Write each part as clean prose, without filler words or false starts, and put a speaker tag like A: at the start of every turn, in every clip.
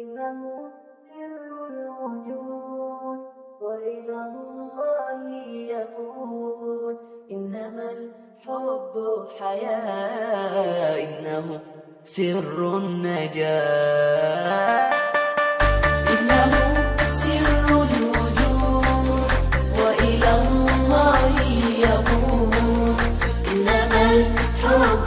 A: إنه سر الوجود وإلى الله يقود. إنما الحب حياة، إنه سر النجاة. إنه سر الوجود وإلى الله يقود. إنما الحب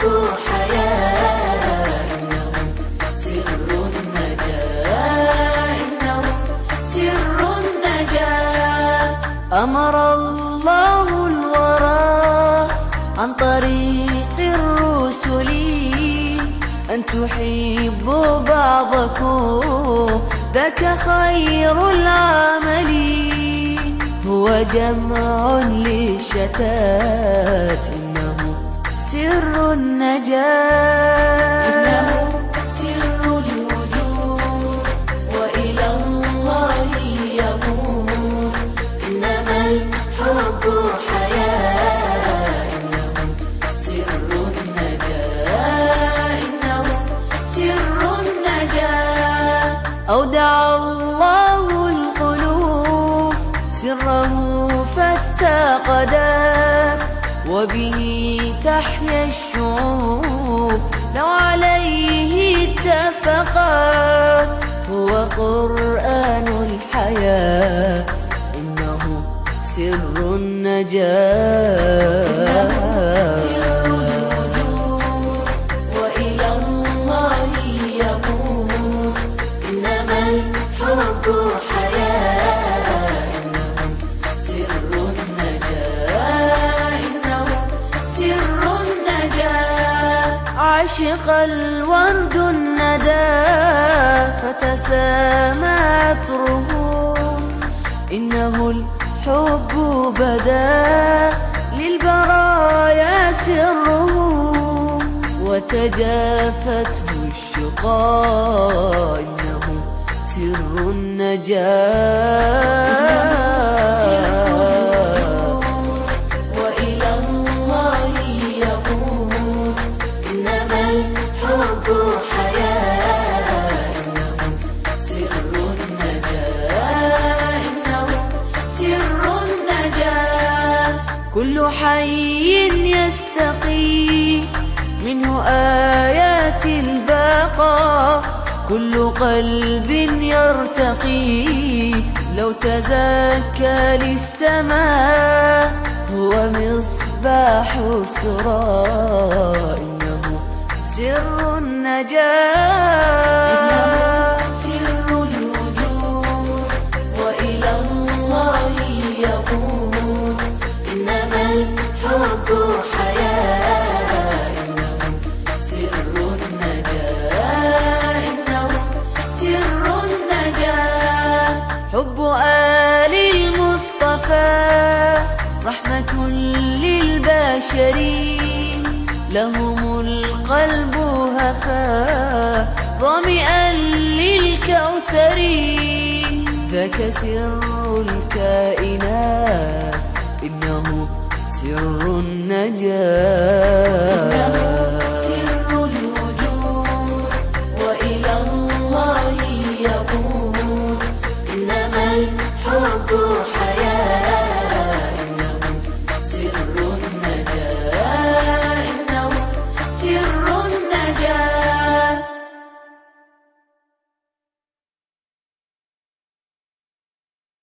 A: حياة، إنه سر النجاة. إنه سر النجاة. أمر الله الورى عن طريق الرسل أن تحبوا بعضكم، ذاك خير العمل. هو جمع للشتات، إنه سر النجاة. إنه سر الوجود وإلى الله يقود. إنما الحب حياة، إنه سر النجاة. إنه سر النجاة. أودع الله القلوب سره فاتقدت، وبه تحيا الشعوب لو عليه اتفقت. هو قرآن الحياة، إنه سر النجاة. سر الوجود وإلى الله يقود. إنما الحب حياة، إنه سر النجاة. إنه سر النجاة. عشق الورد الندى فتسامى عطره، إنه الحب بدا للبرايا سره. وتجافته الشقا، إنه سر النجاة. سر الوجود وإلى الله يقود. إنما الحب حياة، إنه سر النجاة. إنه سر النجاة. كل حي يستقي منه آيات البقاء، كل قلب يرتقي لو تزكى للسماء. هو مصباح السرى، إنه سر النجاة. إنه سر الوجود وإلى الله يقود. إنما الحب حياة، إنه سر النجاة. إنه سر النجاة. حب آل المصطفى رحمة للبشر، لهم القلب هفا ظامئا للكوثر. ذاك سر الكائنات، إنه سر النجاة. إنه سر الوجود وإلى الله يقود. إنما الحب